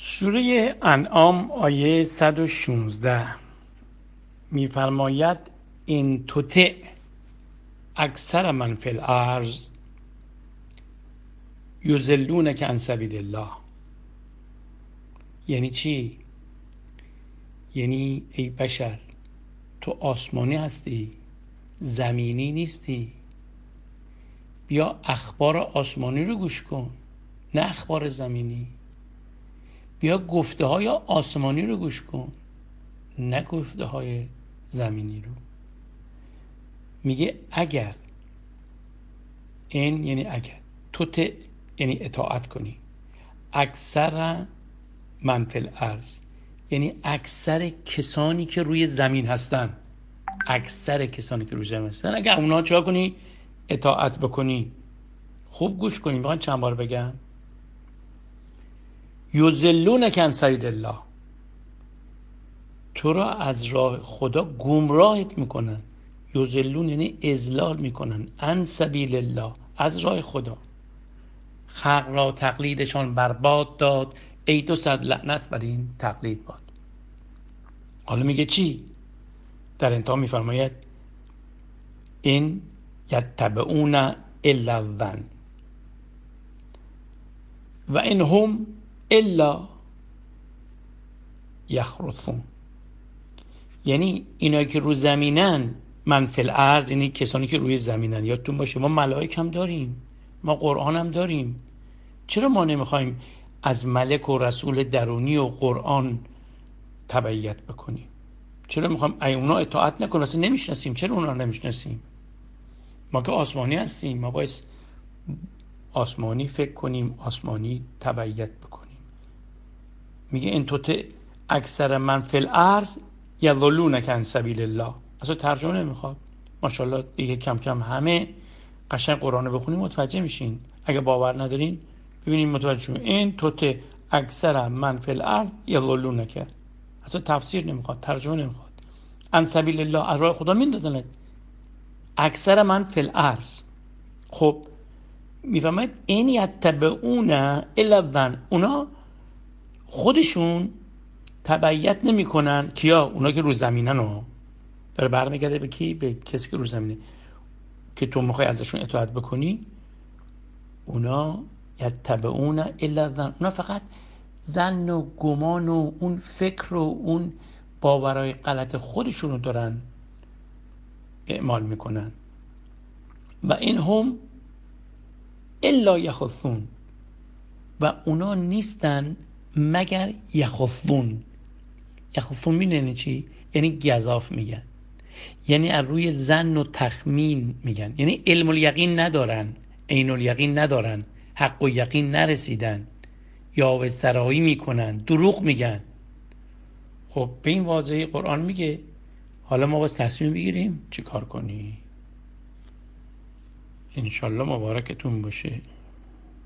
سوره انعام آیه 116 می‌فرماید ان تطع اکثر من فی الارض یضلونک عن سبیل الله. یعنی چی؟ یعنی ای بشر، تو آسمانی هستی، زمینی نیستی. بیا اخبار آسمانی رو گوش کن، نه اخبار زمینی. بیا گفته های آسمانی رو گوش کن، نه گفته های زمینی رو. میگه اگر، این یعنی اگر، تو یعنی اطاعت کنی، اکثر من فی الارض یعنی اکثر کسانی که روی زمین هستن، اکثر کسانی که روی زمین هستن اگر اونا چرا کنی؟ اطاعت بکنی. خوب گوش کنی، میخوام چند بار بگم. یضلونک عن سبیل الله، تو را از راه خدا گمراهت میکنن. یضلون یعنی اضلال میکنن، عن سبیل الله، از راه خدا. خلق را تقلیدشان برباد داد، ای 200 لعنت بر این تقلید باد. حالا میگه چی؟ در انتها میفرماید این یتبعون الا الظن و ان هم الا یخرصون. یعنی اینایی که رو زمینن، من فی الارض یعنی کسانی که روی زمینن. یادتون باشه ما ملائک هم داریم، ما قرآن هم داریم. چرا ما نمیخوایم از ملک و رسول درونی و قرآن تبعیت بکنیم؟ چرا میخوایم اونا اطاعت نکنیم؟ اصلا نمیشناسیم، چرا اونا نمیشناسیم؟ ما که آسمانی هستیم، ما باید آسمانی فکر کنیم، آسمانی تبعیت بکنیم. میگه ان تطع اکثر من فی الارض یضلونک عن سبیل الله. اصلا ترجمه نمیخواد. ماشاءالله دیگه کم کم همه قشنگ قرآن رو بخونیم متوجه میشین. اگه باور ندارین ببینین متوجه شون. این تطع اکثر من فی الارض یضلونک، اصلا تفسیر نمیخواد، ترجمه نمیخواد. عن سبیل الله، از راه خدا میندازنت. اکثر من فی الارض. خب میفهمید این یتبعون الا الظن، اونا خودشون تبعیت نمیکنن. کیا؟ اونا که رو زمینن. رو داره برمیگرده به کی؟ به کسی که رو زمینه، که تو میخوای ازشون اطاعت بکنی. اونا یتبعون الا الظن، اونا فقط ظن و گمان و اون فکر و اون باورهای غلط خودشون رو دارن اعمال میکنن. و این هم الا یخفون، و اونا نیستن مگر یخفون. یخفون میدونی چی؟ یعنی گزاف میگن، یعنی از روی ظن و تخمین میگن، یعنی علم الیقین ندارن، عین الیقین ندارن، حق و یقین نرسیدن، یا سرایی میکنن، دروغ میگن. خب به این واضحی قرآن میگه حالا ما باید تصمیم بگیریم چی کار کنی. انشالله مبارکتون باشه.